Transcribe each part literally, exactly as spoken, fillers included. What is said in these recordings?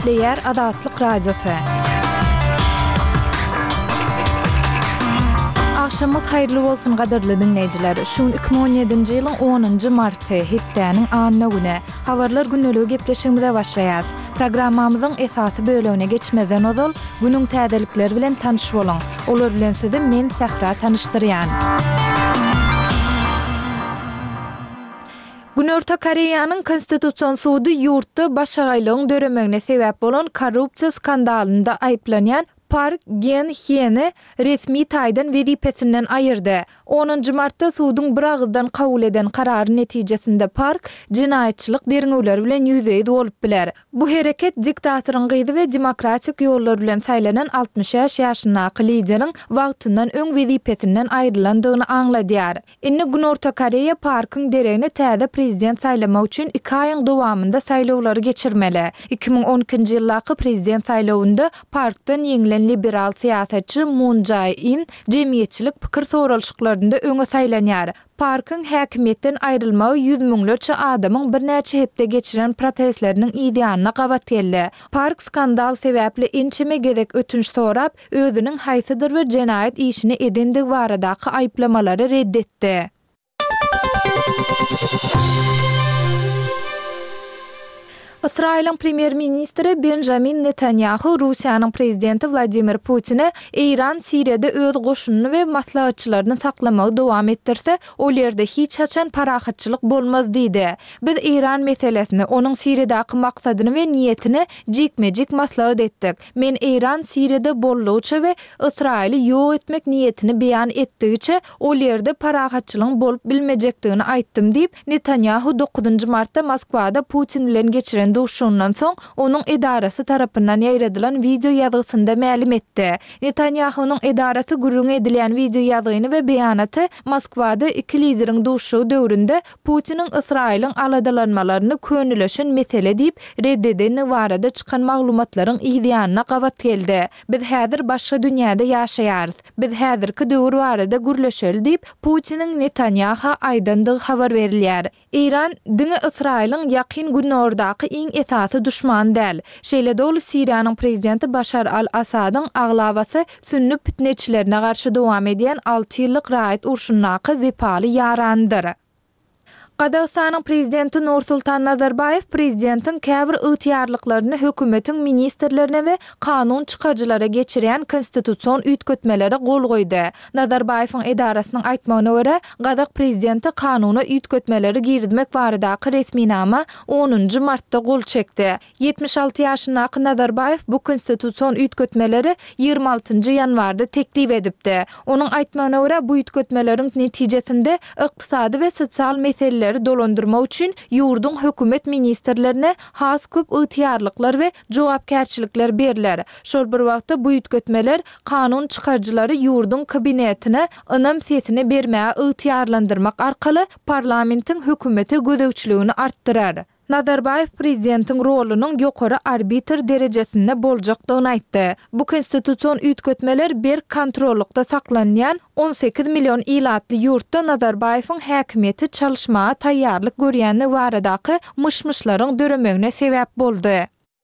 Nükleer Adatlyk Radiosu. Akşamız hayırlı bolsun gaderli dinleyijiler. Şun iki bin on ýedinji ýylyň onunjy marty hepdeniň anyny güne. Habarlar günlügi gepleşigimize başlaýas. Programmamyzyň esasy bölügine geçmeden ozal günüň täzelikleri bilen tanış bolun. Olar bilen sizi men Sahra tanışdyrýan. Günörta Koreýanyň Konstitusiýon sudy ýurtda başagaýlygyň döremegine sebäp bolan korrupsiýa skandalynda aýplanýan Park Geun-hye'ni resmi taýdan wezipesinden aýyrdy. onunjy martda sudyň bir agzdan kabul eden karary netijesinde Park jinaýatçylyk derňewleri bilen ýüzeye bolup biler. Bu hereket diktatoryň gyzy we demokratik ýollar bilen saýlanan altmış beş ýaşyndaky lideriň wagtyndan öň wezipesinden aýrylandygyny aňladýar. Indi Günorta Koreýa Parkyň deregine täze prezident saýlamak üçin iki aýyň dowamında saýlawlary geçirmeli. iki bin on ikinji ýyllaky prezident saýlawynda Parkdan ýeňilen liberal siýasatçy Moon Jae-in jemgyýetçilik pikir soralşyklarynda öňe saýlanýar. Parkyň häkimetden aýrylmagy ýüz miňlerçe adamyň bir näçe hepde geçiren protestleriniň ideýanyna gawat geldi. Park skandal sebäpli ençeme gezek ötünç sorap, özüniň haýsydyr we jenaýat işini edendigi baradaky aýplamalary reddetdi. İsrail'in premier ministri Benjamin Netanyahu Russiýanyň prezidenti Vladimir Putin'e İran Siriýada öz goşunyny we maslahatçylaryny saklamagy dowam etdirse, ol ýerde hiç haçan parahatçylyk bolmaz diýdi. Biz İran meselesini, onuň Siriýadaky maksadyny we niýetini jikmejik maslahat etdik. Men İran Siriýada bollugyça we İsraili ýok etmek niýetini beýan etdigiçe, ol ýerde parahatçylygyň bolup bilmejekdigini aýtdym diýip Netanyahu dokuzunjy martda Moskwada Putin bilen geçiren duşundan soň onuň edarasy tarapyndan ýaýradylan video ýazgysynda ma'lum etdi. Netanyahu'nun edarasy gurrun edilen video ýazgyny we beýanaty Moskwada iki lideriň duşu döwründe Putiniň Israilň aladalanmalaryny könüleşen mesele diýip reddedeni barada çykan maglumatlaryň ideýanyna gawat geldi. Biz häzir başga dünýäde ýaşaýarys. Biz häzirki döwür barada gürleşeli diýip Putiniň Netanyahu aýdandygy habar berilýär. İran diňe Israilň ýakyn günlerdaky iň esasy düşman däl. Şeýle dolu Siriýanyň prezidenti Başar al-Asadyň aglabasy sünni pitneçilerine garşy dowam edýän alty ýyllyk raýat urşundaky wepaly ýarandyr. Qazaqstanyň prezidenti Nursultan Nazarbayew prezidentin käbir ýytyarlyklaryny hökümetiň ministrlerine we kanun çykarjylara geçirýän konstitusiýon üýtgetmelere gol goýdy. Nazarbayewiň edarasynyň aýtmagyna görä, Qazaq prezidenti kanuny üýtgetmeleri girdmek baradaky resminama onunjy martda gol çekdi. yetmiş alty ýaşyndaky Nazarbayew bu konstitusiýon üýtgetmeleri ýygrima altynjy ýanwarda teklip edipdi. Onuň aýtmagyna görä, bu üýtgetmeleriň netijesinde ykdysady we sosial meseleler dolandırma üçin ýurdun hökümet ministrlerine has köp ýytyarlyklar we jogapkärçilikler berler. Şol bir wagtda bu üýtgetmeler kanun çykarjylary ýurdun kabinetine ynam sesini bermäge ýytyarlandyrmak arkaly parlamentiň hökümete gödekçiligini artdyrar. Nazarbayew prezidentiň rolunyň ýokary arbitr derejesinde boljakdygyny aýtdy. Bu konstitusiýon üýtgetmeler bir kontrollukda saklanýan on sekiz million ilatly ýurtda Nazarbayewiň häkimeti çalışmaga taýýarlyk görýäni baradaky myşmyşlaryň döremegine sebäp boldy.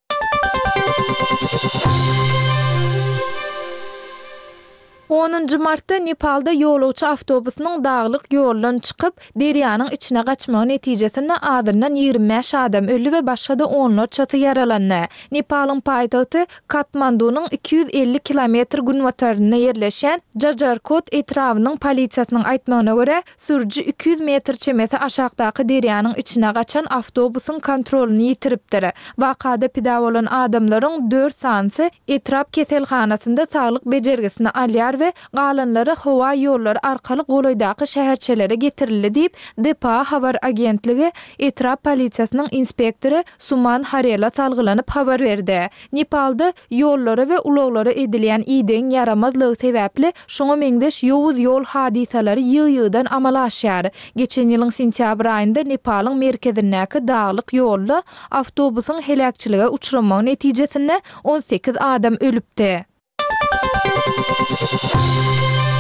onunjy martda Nepalda ýolagçy awtobusynyň daglyk ýoldan çykyp derýanyň içine gaçmagy netijesinde adyrdan ýygrimi beş adam öldü we başga onlarça ýaralandy. Nepalyň paýtagty Katmandunyň iki yüz elli kilometr günwataryna ýerleşen Jajarkot etrawynyň polisiýasynyň aýtmagyna görä, sürüji iki yüz metr çemeti aşagdaky derýanyň içine gaçan awtobusyň kontrolini ýitiripdir. Wakada pida bolan adamlaryň dört sansy etrap keselhanasynda saglyk bejergisini alýar we galanlary howa ýollary arkaly golaýdaky şäherçelere getirildi diýip D P A habar agentligi etrap polisiýasynyň inspektory Suman Harela salgylanyp habar berdi. Nepalda ýollary we ulaglary edilýän iden yaramazlygy sebäpli şoňa meňdeş ýowuz ýol hadisalary ýygy-ýydan amala aşýar. Geçen ýylyň sentýabr aýynda Nepalyň merkezindäki daglyk ýolda awtobusyň helakçylyga uçurmagy netijesinde on sekiz adam ölüpdi.